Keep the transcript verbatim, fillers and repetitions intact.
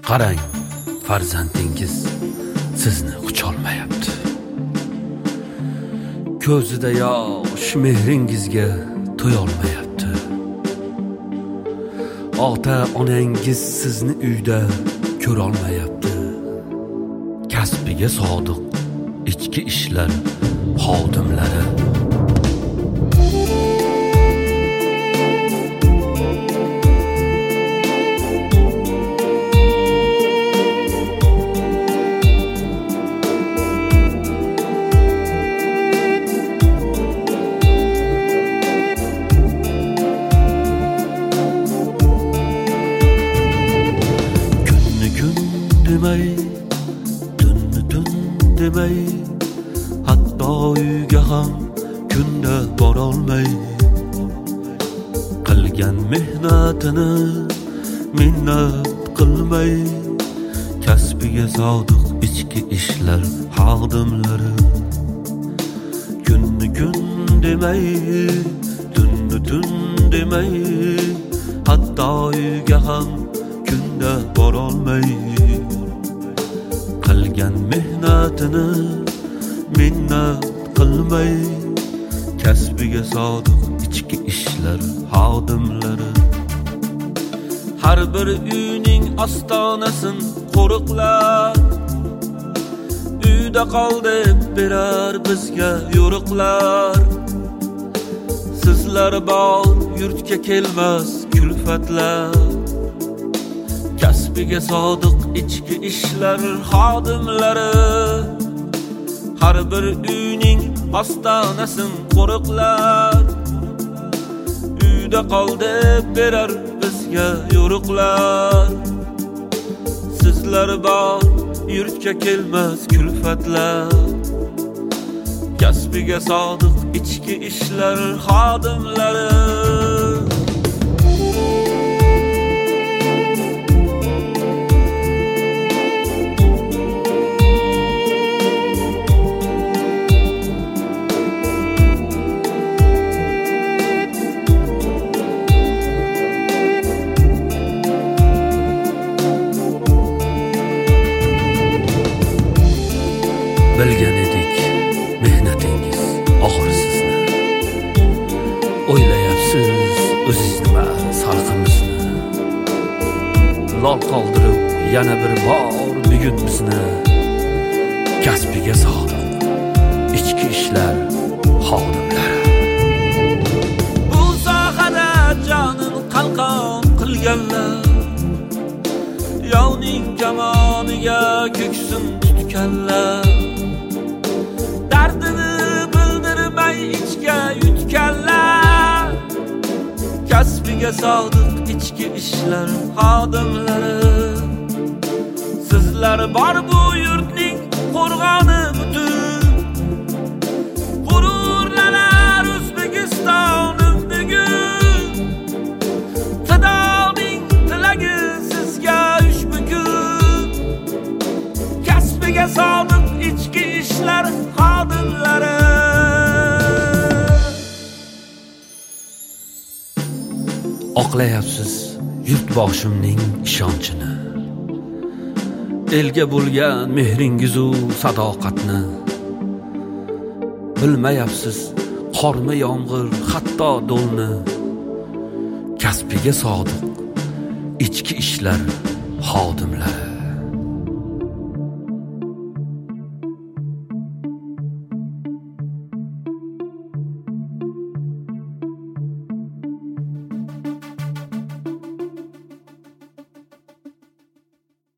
Qarang, farzandingiz sizni qucholmayapti. Ko'zida yosh mehringizga to'yolmayapti. Ota-onangiz sizni uyda ko'rolmayapti. Kasbiga sodiq ichki ishlar xodimlari. Demay, tunni tun demay, hatto uyga ham kunda borolmay, qilgan mehnatini minnat qilmay, kasbiga sodiq ichki ishlar xodimlari. Kunni kun demay, tunni tun demay, hatto uyga ham kunda borolmay, qilgan mehnatini minnat qilmay, kasbiga sodiq ichki ishlar xodimlari. Har bir uyning ostonasin qo'riqlar, uyda qol deb berar bizga yo'riqlar. Sizlar bor yurtga kelmas kulfatlar, kasbiga sodiq ichki ishlar xodimlari. Har bir uyning ostonasin qo'riqlar, uyda qol deb berar bizga yo'riqlar. Sizlar bor yurtga kelmas kulfatlar, kasbiga sodiq ichki ishlar xodimlari. Bilgan edik mehnatingiz og'ir sizni, o'ylayapsiz o'zingizni va salqimizni. Lol qoldirib yana bir bor bugun bizni, kasbiga sodiq ichki ishlar xodimlari. Bu sohada jonin qalqon qilganlar, yovning kamoniga ko'ksin tutganlar, dardini bildirmay ichga yutganlar, kasbiga sodiq ichki ishlar xodimlari. Sizlar bor bu yurtning qo'rg'oni butun, g'ururlanar O'zbekistonim bugun. Xudoning tilagi sizga ushbu kun, kasbiga sodiq ichki ishlar xodimlari. Oqlayapsiz yurtboshimning ishonchini, elga bo'lgan mehringizu sadoqatni. Bilmayapsiz qormi yomg'ir hatto do'lni, kasbiga sodiq ichki ishlar xodimlari.